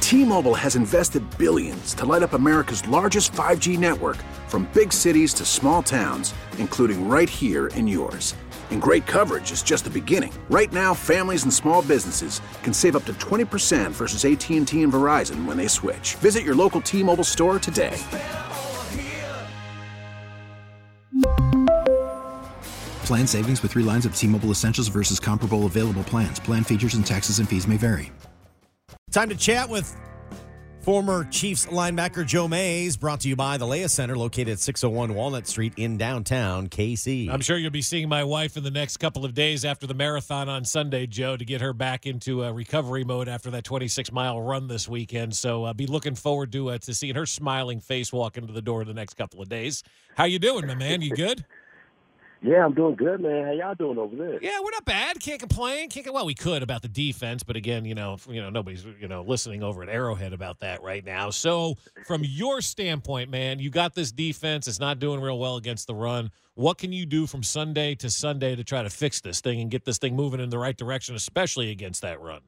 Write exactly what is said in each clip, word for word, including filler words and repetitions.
T-Mobile has invested billions to light up America's largest five G network, from big cities to small towns, including right here in yours. And great coverage is just the beginning. Right now, families and small businesses can save up to twenty percent versus A T and T and Verizon when they switch. Visit your local T-Mobile store today. Plan savings with three lines of T-Mobile Essentials versus comparable available plans. Plan features and taxes and fees may vary. Time to chat with former Chiefs linebacker Joe Mays, brought to you by the Leah Center, located at six oh one Walnut Street in downtown K C. I'm sure you'll be seeing my wife in the next couple of days after the marathon on Sunday, Joe, to get her back into uh, recovery mode after that twenty-six mile run this weekend. So I'll uh, be looking forward to uh, to seeing her smiling face walk into the door the next couple of days. How you doing, my man? You good? Yeah, I'm doing good, man. How y'all doing over there? Yeah, we're not bad. Can't complain. Can't. Well, we could about the defense, but again, you know, you know, nobody's you know listening over at Arrowhead about that right now. So, from your standpoint, man, you got this defense. It's not doing real well against the run. What can you do from Sunday to Sunday to try to fix this thing and get this thing moving in the right direction, especially against that run?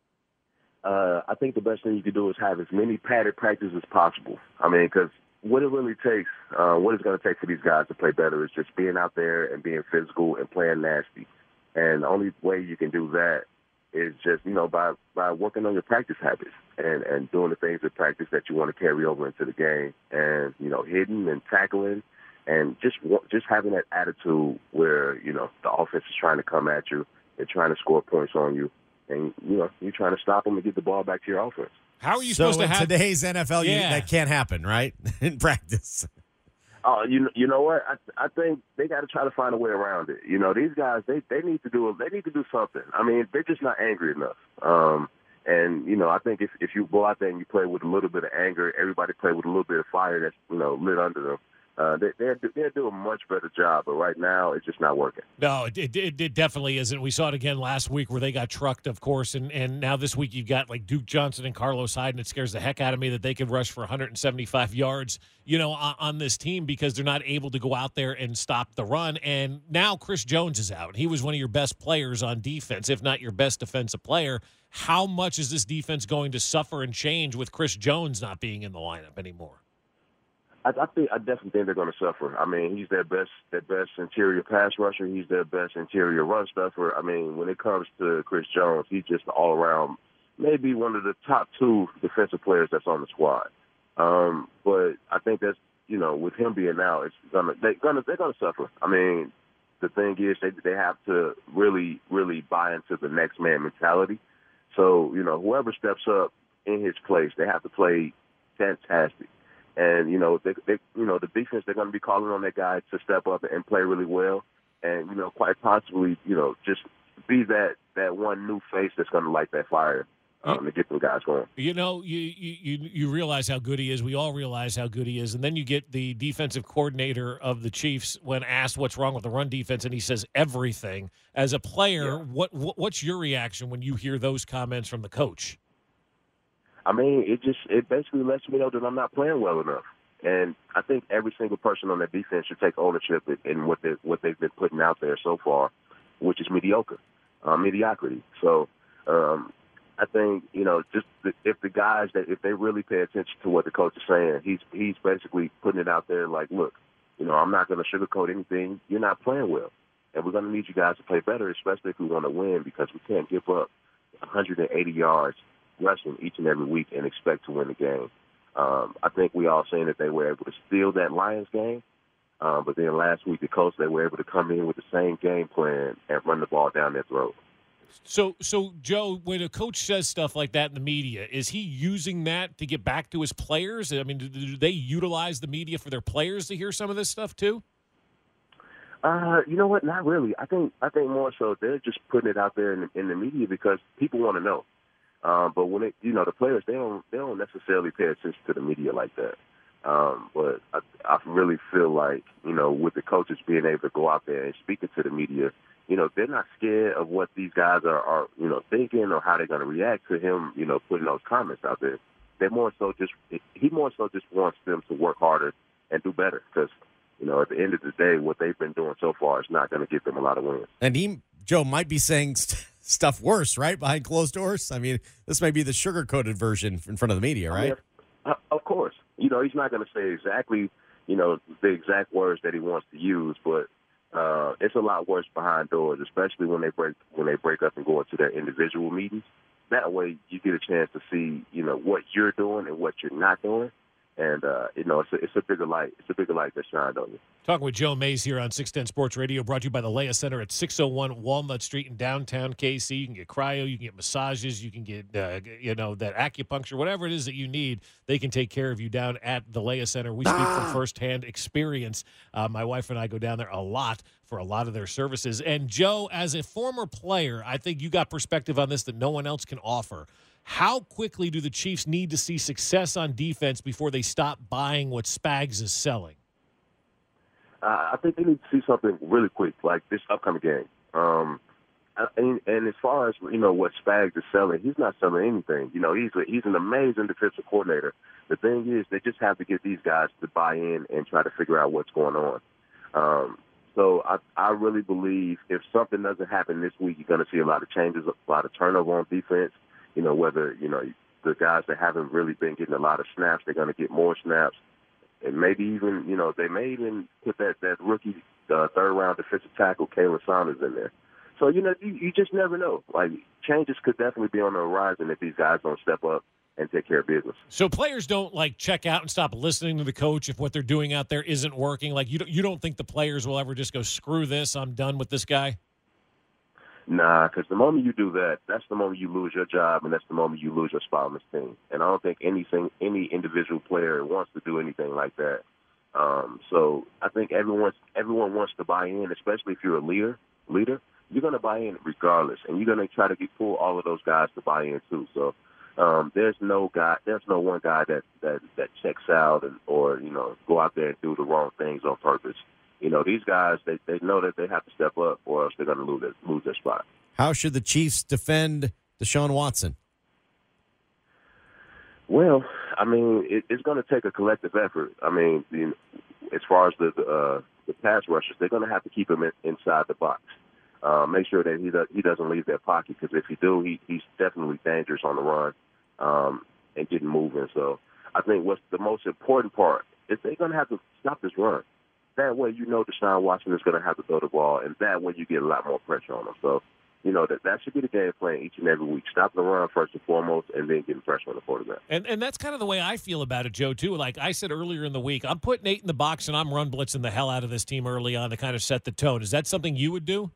Uh, I think the best thing you can do is have as many padded practices as possible. I mean, because what it really takes, uh, what it's going to take for these guys to play better is just being out there and being physical and playing nasty. And the only way you can do that is just, you know, by, by working on your practice habits and, and doing the things in practice that you want to carry over into the game, and, you know, hitting and tackling and just just having that attitude where, you know, the offense is trying to come at you and trying to score points on you. And, you know, you're trying to stop them and get the ball back to your offense. How are you so supposed to in have today's N F L? Yeah. You, that can't happen, right? In practice. Oh, you you know what? I I think they got to try to find a way around it. You know, these guys they, they need to do they need to do something. I mean, they're just not angry enough. Um, and you know, I think if if you go out there and you play with a little bit of anger, everybody play with a little bit of fire that's you know lit under them. Uh, they, they're, they're doing a much better job, but right now it's just not working. No, it, it, it definitely isn't. We saw it again last week where they got trucked, of course, and, and now this week you've got like Duke Johnson and Carlos Hyde, and it scares the heck out of me that they could rush for one hundred seventy-five yards, you know, on, on this team because they're not able to go out there and stop the run. And now Chris Jones is out. He was one of your best players on defense, if not your best defensive player. How much is this defense going to suffer and change with Chris Jones not being in the lineup anymore? I, I think I definitely think they're going to suffer. I mean, he's their best, their best interior pass rusher. He's their best interior run stuffer. I mean, when it comes to Chris Jones, he's just all around, maybe one of the top two defensive players that's on the squad. Um, but I think that's you know, with him being out, it's gonna they're gonna they're gonna suffer. I mean, the thing is they they have to really really buy into the next man mentality. So you know, whoever steps up in his place, they have to play fantastic. And, you know, they, they, you know, the defense, they're going to be calling on that guy to step up and play really well. And, you know, quite possibly, you know, just be that, that one new face that's going to light that fire um, to get them guys going. You know, you, you you realize how good he is. We all realize how good he is. And then you get the defensive coordinator of the Chiefs when asked what's wrong with the run defense, and he says everything. As a player, yeah. what, what what's your reaction when you hear those comments from the coach? I mean, it just it basically lets me know that I'm not playing well enough, and I think every single person on that defense should take ownership in what they what they've been putting out there so far, which is mediocre, uh, mediocrity. So, um, I think you know, just the, if the guys that if they really pay attention to what the coach is saying, he's he's basically putting it out there like, look, you know, I'm not going to sugarcoat anything. You're not playing well, and we're going to need you guys to play better, especially if we want to win, because we can't give up one hundred eighty yards. Rushing each and every week and expect to win the game. Um, I think we all seen that they were able to steal that Lions game, uh, but then last week the coach, they were able to come in with the same game plan and run the ball down their throat. So, so Joe, when a coach says stuff like that in the media, is he using that to get back to his players? I mean, do, do they utilize the media for their players to hear some of this stuff too? Uh, you know what? Not really. I think I think more so they're just putting it out there in, in the media because people want to know. Um, but when it, you know, the players, they don't, they don't necessarily pay attention to the media like that. Um, but I, I really feel like, you know, with the coaches being able to go out there and speaking to the media, you know, they're not scared of what these guys are, are you know, thinking or how they're going to react to him, you know, putting those comments out there. They're more so just, he more so just wants them to work harder and do better because, you know, at the end of the day, what they've been doing so far is not going to give them a lot of wins. And he, Joe, might be saying st- stuff worse, right? Behind closed doors. I mean, this may be the sugar-coated version in front of the media, right? I mean, uh, of course. You know, he's not going to say exactly, you know, the exact words that he wants to use, but uh, it's a lot worse behind doors, especially when they break when they break up and go into their individual meetings. That way, you get a chance to see, you know, what you're doing and what you're not doing. And, uh, you know, it's a, it's a bigger light. It's a bigger light that shines on you. Talking with Joe Mays here on six ten Sports Radio, brought to you by the Leah Center at six oh one Walnut Street in downtown K C. You can get cryo, you can get massages, you can get, uh, you know, that acupuncture, whatever it is that you need. They can take care of you down at the Leah Center. We speak Ah. from firsthand experience. Uh, my wife and I go down there a lot for a lot of their services. And, Joe, as a former player, I think you got perspective on this that no one else can offer. How quickly do the Chiefs need to see success on defense before they stop buying what Spags is selling? Uh, I think they need to see something really quick, like this upcoming game. Um, and, and as far as, you know, what Spags is selling, he's not selling anything. You know, he's a, he's an amazing defensive coordinator. The thing is, they just have to get these guys to buy in and try to figure out what's going on. Um, so I, I really believe if something doesn't happen this week, you're going to see a lot of changes, a lot of turnover on defense. You know, whether, you know, the guys that haven't really been getting a lot of snaps, they're going to get more snaps. And maybe even, you know, they may even put that, that rookie uh, third-round defensive tackle, Kalen Saunders, in there. So, you know, you, you just never know. Like, changes could definitely be on the horizon if these guys don't step up and take care of business. So players don't, like, check out and stop listening to the coach if what they're doing out there isn't working? Like, you don't, you don't think the players will ever just go, screw this, I'm done with this guy? Nah, because the moment you do that, that's the moment you lose your job, and that's the moment you lose your spot on this team. And I don't think anything, any individual player wants to do anything like that. Um, so I think everyone, everyone wants to buy in, especially if you're a leader. Leader, you're going to buy in regardless, and you're going to try to get pull all of those guys to buy in too. So um, there's no guy, there's no one guy that that that checks out and or you know go out there and do the wrong things on purpose. You know, these guys, they, they know that they have to step up or else they're going to lose their, lose their spot. How should the Chiefs defend Deshaun Watson? Well, I mean, it, it's going to take a collective effort. I mean, you know, as far as the the, uh, the pass rushers, they're going to have to keep him in, inside the box. Uh, make sure that he does, he doesn't leave their pocket, because if he do, he, he's definitely dangerous on the run um, and getting moving. So I think what's the most important part is they're going to have to stop this run. That way, you know, Deshaun Watson is going to have to throw the ball, and that way you get a lot more pressure on him. So, you know, that that should be the game plan each and every week. Stop the run first and foremost, and then getting pressure on the quarterback. And and that's kind of the way I feel about it, Joe, too. Like I said earlier in the week, I'm putting eight in the box, and I'm run blitzing the hell out of this team early on to kind of set the tone. Is that something you would do?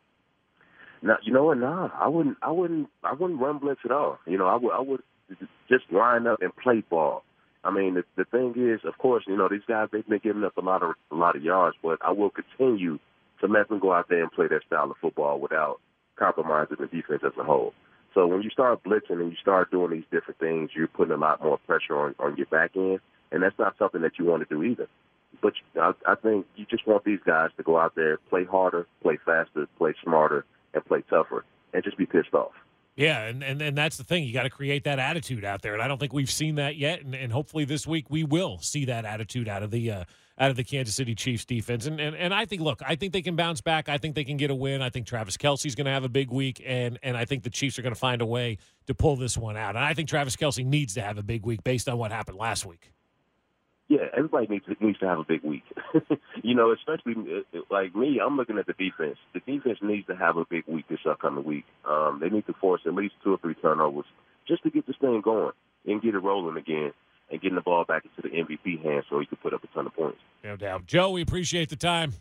No, you know what? Nah, I wouldn't. I wouldn't. I wouldn't run blitz at all. You know, I would. I would just line up and play ball. I mean, the, the thing is, of course, you know, these guys, they've been giving up a lot of a lot of yards, but I will continue to let them go out there and play their style of football without compromising the defense as a whole. So when you start blitzing and you start doing these different things, you're putting a lot more pressure on, on your back end, and that's not something that you want to do either. But I, I think you just want these guys to go out there, play harder, play faster, play smarter, and play tougher, and just be pissed off. Yeah, and, and, and that's the thing. You got to create that attitude out there, and I don't think we've seen that yet. And, and hopefully this week we will see that attitude out of the uh, out of the Kansas City Chiefs defense. And, and and I think, look, I think they can bounce back. I think they can get a win. I think Travis Kelce's going to have a big week, and and I think the Chiefs are going to find a way to pull this one out. And I think Travis Kelce needs to have a big week based on what happened last week. Yeah, everybody needs to, needs to have a big week. You know, especially like me, I'm looking at the defense. The defense needs to have a big week this upcoming week. Um, they need to force at least two or three turnovers just to get this thing going and get it rolling again and getting the ball back into the M V P hands so he can put up a ton of points. No doubt. Joe, we appreciate the time.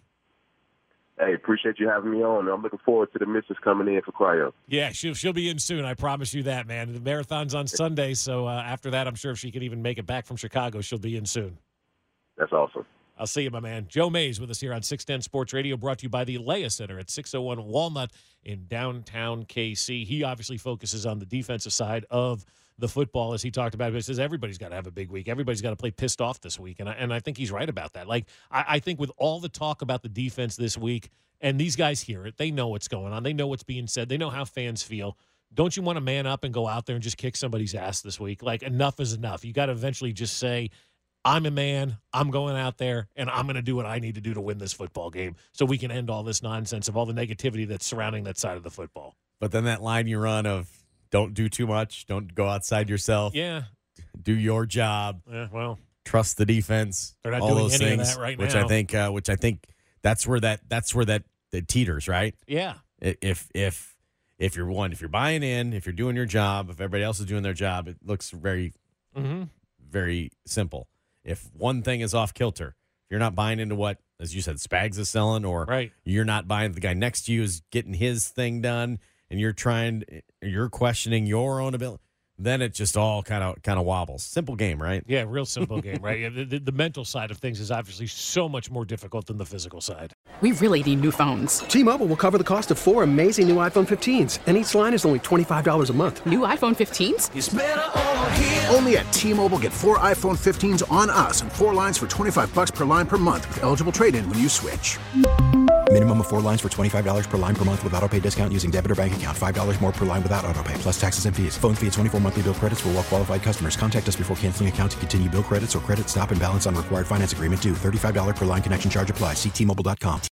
Hey, appreciate you having me on. I'm looking forward to the missus coming in for cryo. Yeah, she'll she'll be in soon. I promise you that, man. The marathon's on Sunday, so uh, after that, I'm sure if she can even make it back from Chicago, she'll be in soon. That's awesome. I'll see you, my man. Joe Mays with us here on six ten Sports Radio, brought to you by the Leah Center at six oh one Walnut in downtown K C. He obviously focuses on the defensive side of the football, as he talked about. But he says everybody's got to have a big week. Everybody's got to play pissed off this week, and I, and I think he's right about that. Like, I, I think with all the talk about the defense this week, and these guys hear it, they know what's going on. They know what's being said. They know how fans feel. Don't you want to man up and go out there and just kick somebody's ass this week? Like, enough is enough. You got to eventually just say, I'm a man, I'm going out there, and I'm going to do what I need to do to win this football game so we can end all this nonsense of all the negativity that's surrounding that side of the football. But then that line you run of don't do too much, don't go outside yourself. Yeah. Do your job. Yeah, well. Trust the defense. They're not all doing those any things, of that right which now. I think, uh, which I think that's where that that's where that it teeters, right? Yeah. If if if you're one, if you're buying in, if you're doing your job, if everybody else is doing their job, it looks very, Mm-hmm. very simple. If one thing is off kilter, if you're not buying into what, as you said, Spags is selling, or Right. you're not buying the guy next to you is getting his thing done, and you're trying, you're questioning your own ability, then it just all kind of kind of wobbles. Simple game, right? Yeah, real simple game, right? Yeah, the, the, the mental side of things is obviously so much more difficult than the physical side. We really need new phones. T-Mobile will cover the cost of four amazing new iPhone fifteens, and each line is only twenty-five dollars a month. New iPhone fifteens? Only at T-Mobile, get four iPhone fifteens on us and four lines for twenty-five bucks per line per month with eligible trade-in when you switch. Minimum of four lines for twenty-five dollars per line per month with autopay discount using debit or bank account. five dollars more per line without autopay, plus taxes and fees. Phone fee at twenty-four monthly bill credits for well-qualified customers. Contact us before canceling account to continue bill credits or credit stop and balance on required finance agreement due. thirty-five dollars per line connection charge applies. See T Mobile dot com.